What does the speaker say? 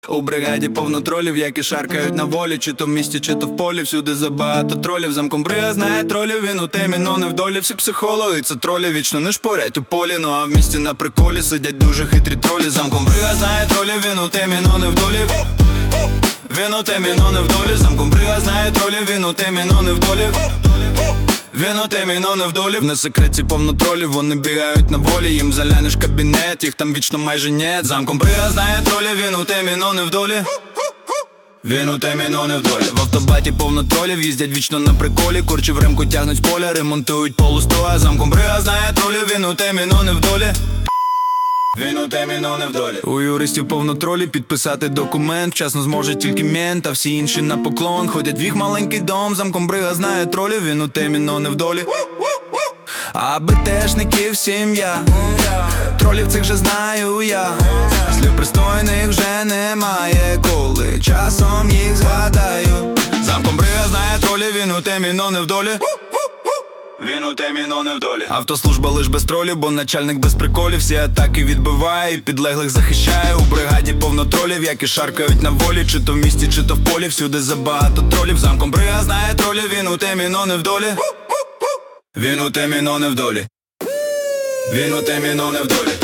У бригаді повно тролів, які шаркають на волі. Чи то в місті, чи то в полі, всюди забагато тролів. Замком брига знає тролів, він у темі, но не в долі. Всі психологи, це тролі, вічно не шпорять у полі. Ну а в місті на приколі сидять дуже хитрі тролі. Замком брига знає тролів, він у темі, но не в долі. Він у темі, но не в долі. Замком брига знає тролів, він у темі, но не в долі. Він у темі, но не в долі. В несекреті повно тролів, вони бігають на волі. Їм заглянеш кабінет, їх там вічно майже нет. Замком брига знає тролів, він у темі, но не в долі. Він у темі, но не в долі. В автобаті повно тролів, їздять вічно на приколі. Курчі в ремку тягнуть з поля, ремонтують полустоя. Замком брига знає тролів, він у темі, но не в долі. Він у темі, но не в долі. У юристів повно тролі, підписати документ вчасно зможе тільки мент, а всі інші на поклон. Ходять в їх маленький дом, замком брига знає тролів, він у темі, но не в долі. А БТшників сім'я, тролів цих же знаю я. Слів пристойних вже немає, коли часом їх згадаю. Замком брига знає тролів, він у темі, но не в долі. Він у темі, но не в долі. Автослужба лиш без тролів, бо начальник без приколів. Всі атаки відбиває і підлеглих захищає. У бригаді повно тролів, які шаркають на волі. Чи то в місті, чи то в полі, всюди забагато тролів. Замком брига знає тролів, він у темі, но не в долі. Він у темі, но не в долі. Він у темі, но не в долі.